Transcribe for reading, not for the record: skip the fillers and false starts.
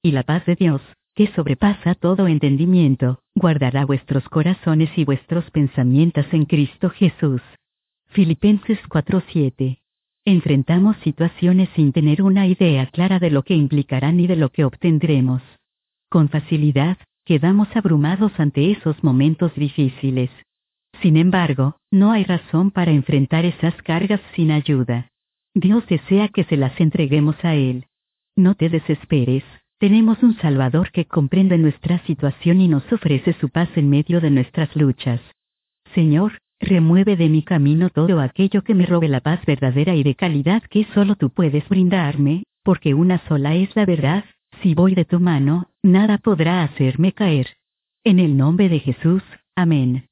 y la paz de Dios, que sobrepasa todo entendimiento, guardará vuestros corazones y vuestros pensamientos en Cristo Jesús. Filipenses 4:7. Enfrentamos situaciones sin tener una idea clara de lo que implicarán y de lo que obtendremos. Con facilidad, quedamos abrumados ante esos momentos difíciles. Sin embargo, no hay razón para enfrentar esas cargas sin ayuda. Dios desea que se las entreguemos a Él. No te desesperes, tenemos un Salvador que comprende nuestra situación y nos ofrece su paz en medio de nuestras luchas. Señor, remueve de mi camino todo aquello que me robe la paz verdadera y de calidad que solo tú puedes brindarme, porque una sola es la verdad. Si voy de tu mano, nada podrá hacerme caer. En el nombre de Jesús, amén.